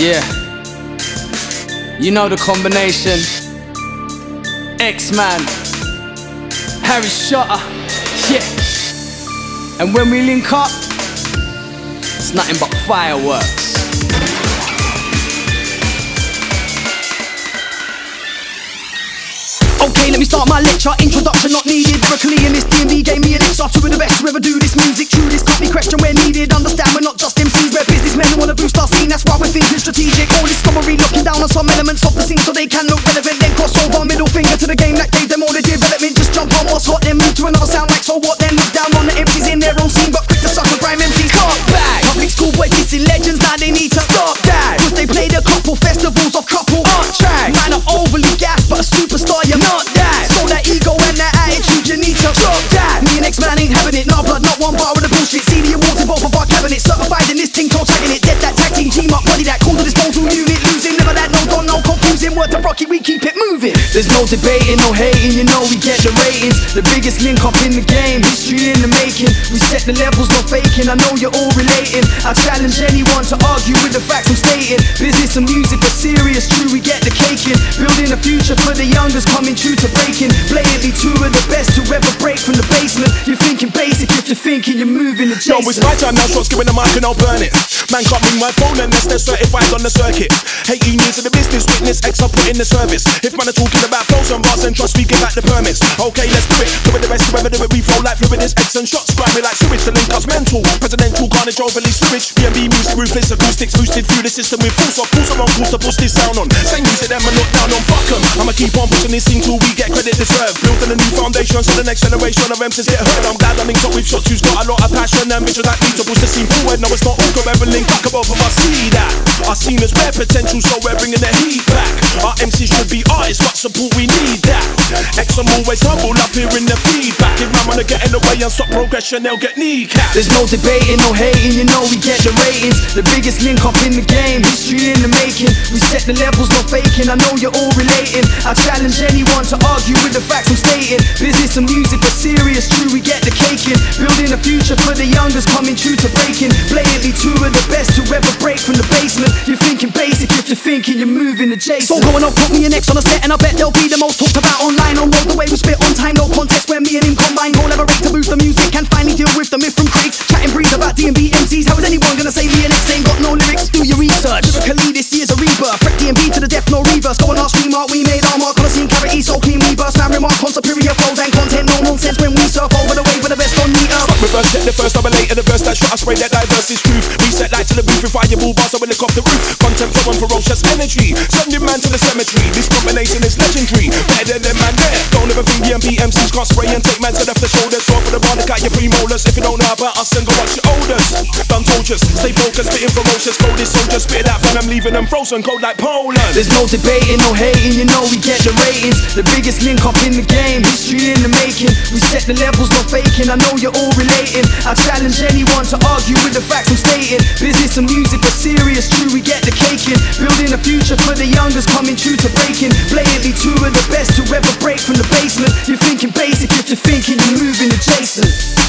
Yeah, you know the combination. X-Man, Harry Shotter, yeah. And when we link up, it's nothing but fireworks. Okay, let me start my lecture. Introduction not needed. Lyrically in this D&D game, me and X are two of the best to ever do this music. True, this company question where needed. Understand we're not just MCs, we're businessmen who wanna boost our scene. That's why we're thinking strategic. All this summary looking down on some elements of the scene so they can look relevant. Then cross over, middle finger to the game that gave them all the development. Just jump on what's hot, then move to another sound like so what. Then look down on the MCs in their own scene, but quick to suck with grime MCs. Stop back. Public schoolboy dissing legends, now they need to stop that. Cause they played a couple festivals of couple art track. Man are overly gassed, but a superstar, you're not that. So that ego and that attitude, you need to drop that. Me and X-Man ain't having it, nah blood, not one bar of the bullshit. See the awards in both of our cabinets, certified in this thing, toe tagging it. Dead that tag team up, body that cool to disposal unit. Losing, never that, no done, no confusing. Word to Rocky, we keep it moving. There's no debating, no hating, you know we get the ratings. The biggest link up in the game, history in the making. We set the levels, no faking, I know you're all relating. I challenge anyone to argue with the facts I'm stating. Business and music are serious, true, we get the caking. Building a future for the youngers, coming true to breaking. Blatantly two of the best to ever break from the basement. You're thinking basic if you're thinking you're moving adjacent. Yo, it's my time now, shots giving the mic and I'll burn it. Man can't ring my phone unless they're certified on the circuit. 18 years of the business, witness X I put in the service. If man are talking about flows and bars, then trust me, give back the permits. Okay, let's do it, do it the best to ever do it. We flow like fluid, this X and shots grab me like sewage. The link us mental, presidential carnage overly sewage. B&B music, ruthless acoustics, boosted through the system with full soft. Course I'm on course to push this sound on. Same music, them and look down on, fuck 'em. I'ma keep on pushing this thing till we get credit deserved. Building a new foundation so the next generation of MCs get heard. I'm glad I'm linked up with shots who's got a lot of passion and vision that need to push the scene forward. No, it's not all good, ever link up, both of us see that. Our scene is bare potential, so we're bringing the heat back. Our MCs should be artists, but support we need that. X I'm always humble, up hearing the feedback. If man wanna get in the way and stop progression, they'll get kneecapped. There's no debating, no hating, you know we get the ratings. The biggest link up in the game, history in the making. We set the levels, no faking, I know you're all relating. I challenge anyone to argue with the facts I'm stating. Business and music are serious, true, we get the caking. Building a future for the youngers, coming true to breaking. Blatantly two of the best to ever break from the basement. You're thinking basic if you're thinking you're moving adjacent. So going off, put me and X on a set and I bet they'll be the most talked about online. On road, the way we spit on time, no contest where me and him combine. Collaborate to boost the music and finally deal with the myth from crates. Chatting breeze about D&B MCs, how is anyone gonna say me and X ain't got no lyrics? Do your research, lyrically this year's a rebirth. Wreck D&B to the death, no reverse. Go on our stream art, we made our mark on the scene, clarity so clean we burst. Man remark on superior flows and content, no nonsense when we surf over the wave with the best on the earth. Reverse, check the first, double later the verse that shot, I spray that diverse is truth. Reset light to the booth with fireball bars, I will lick off the roof. Content flowing ferocious energy, sending man to the cemetery. This combination is legendary, better than them man there. Don't ever think B&B MCs can't spray and take man to the shoulders. Off for the bar, look at your premolars. If you don't know about us, then go watch your elders. Done told you, stay focused, spitting ferocious. Cold is soldiers, spit that venom, leaving them frozen cold like Poland. There's no debating, no hating, you know we get the ratings. The biggest link up in the game, history in the making. We set the levels, no faking, I know you're all relating. I challenge anyone to argue with the facts I'm stating. Business and music are serious, true, we get the caking. Building a future for the youngers, coming true to breaking. Blatantly two of the best to ever break from the basement. You're thinking basic if you're thinking you're moving adjacent.